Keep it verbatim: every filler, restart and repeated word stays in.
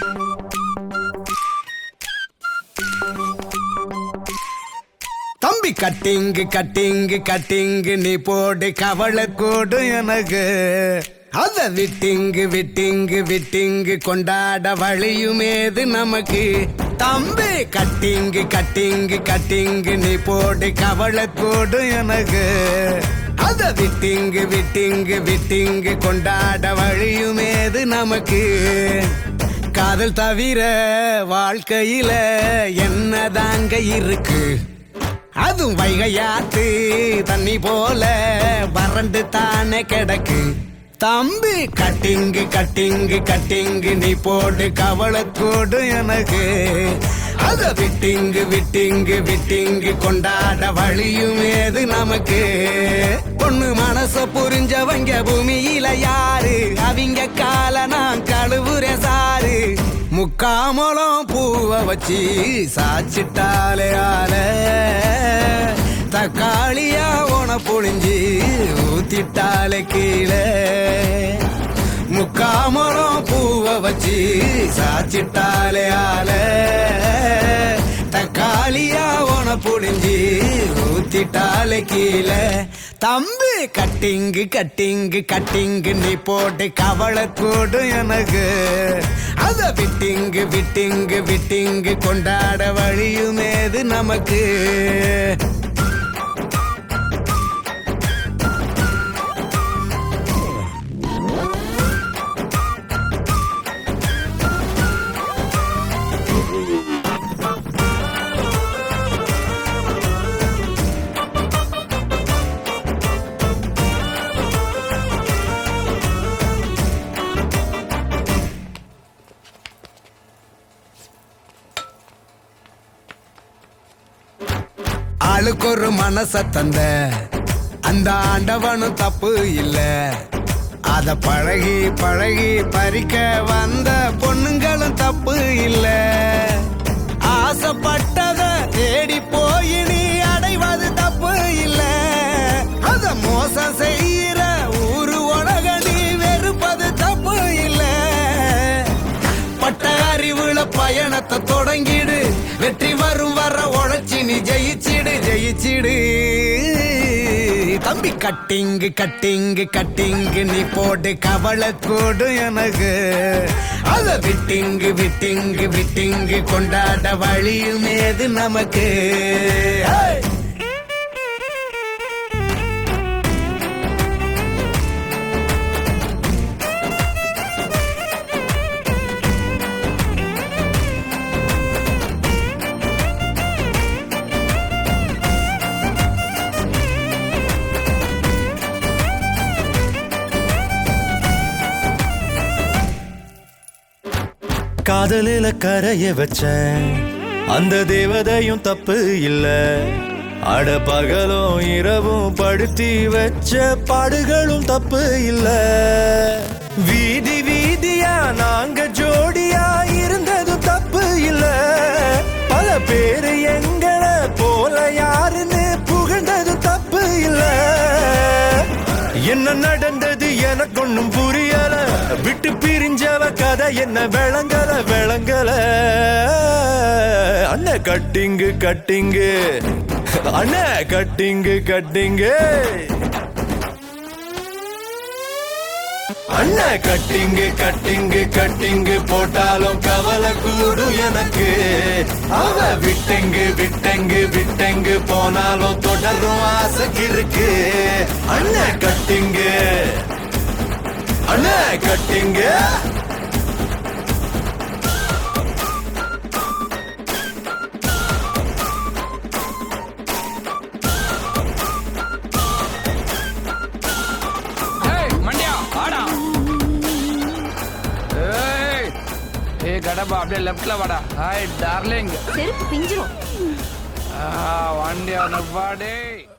தம்பி கட்டிங்கு கட்டிங்கு கட்டிங்கு நீ போடு கவலை கூடு எனக்கு அத விட்டிங்கு விட்டிங்கு விட்டிங்கு கொண்டாட வழியுமேது நமக்கு தம்பி கட்டிங்கு கட்டிங்கு கட்டிங்கு நீ போடு கவலை கூடு எனக்கு அத விட்டிங்கு விட்டிங்கு விட்டிங்கு கொண்டாட வழியுமேது நமக்கு காதல் தவிர வாழ்க்கையில என்னதாங்க இருக்கு அதுவும் வைகையாத்து தண்ணி போல வறண்டு தானே கிடக்கு தம்பி கட்டிங்கு கட்டிங்கு கட்டிங்கு நீ போடு கவலை கூடு எனக்கு அத விட்டிங்கு விட்டிங்கு விட்டிங்கு கொண்டாட வழியும் ஏது நமக்கு பொண்ணு மனச புரிஞ்சவங்க பூமியில யாரு அவங்க கால நான் கழுவுற சாரு முக்காமலம் பூவை வச்சு சாச்சிட்டாலே ஆல தக்காளியா உன புழிஞ்சி ஊத்திட்டாலே கீழே முக்காமலம் பூவை வச்சு சாச்சிட்டாலே ஆல தக்காளியா உன புழிஞ்சி ஊத்திட்டாலே கீழே தம்பி கட்டிங்கு கட்டிங்கு கட்டிங்கு நீ போட்டு கவலை கூடு எனக்கு அத விட்டிங்கு விட்டிங்கு விட்டிங்கு கொண்டாட வழியுமேது நமக்கு ஆளுக்கு ஒரு மனச தந்த அந்த ஆண்டவனும் தப்பு இல்ல அத பழகி பழகி பறிக்க வந்த பொண்ணுங்களும் தப்பு இல்ல ஆசைப்பட்டத தேடி போய் நீ அடைவது தப்பு இல்ல அத மோசம் செய்யற ஊரு உலக நீ வெறுப்பது தப்பு இல்ல பட்ட அறிவுல பயணத்தை தொடங்கிடு வெற்றி வரும் வர உழைச்சி நீ ஜெயிச்சிடு ஜெயிச்சிடு தம்பி கட்டிங்கு கட்டிங்கு கட்டிங்கு நீ போடு கவலை கூடு எனக்கு அத விட்டிங்கு விட்டிங்கு விட்டிங்கு கொண்டாட வழியுமேது நமக்கு காதலில கரைய வச்ச அந்த தேவதையும் தப்பு இல்ல அட பகலும் இரவும் படுத்தி வச்ச பாடுகளும் தப்பு இல்ல வீதி வீதியா நாங்க ஜோடியா இருந்ததும் தப்பு இல்ல பல பேரு எங்களை போல யாருன்னு புகழ்ந்ததும் தப்பு இல்ல என்ன நடந்தது எனக்கு ஒன்னும் புரியல விட்டு பிரிஞ்சவ கதை என்ன விளங்கல விளங்கல அண்ணே கட்டிங்கு கட்டிங்கு அண்ணே கட்டிங்கு கட்டிங்கு அண்ணே கட்டிங்கு கட்டிங்கு கட்டிங்கு போட்டாலும் கவலை கூடு எனக்கு அவ விட்டெங்கு விட்டெங்கு விட்டெங்கு போனாலும் தொடரும் ஆசைக்கு இருக்கு அண்ணே கட்டிங்கு அண்ணே கட்டிங்கு கடப்பா அப்படியே லெஃப்ட்ல வாடா ஹாய் டார்லிங் செருப்பு பிஞ்சிரும் வண்டி அந்த பாடே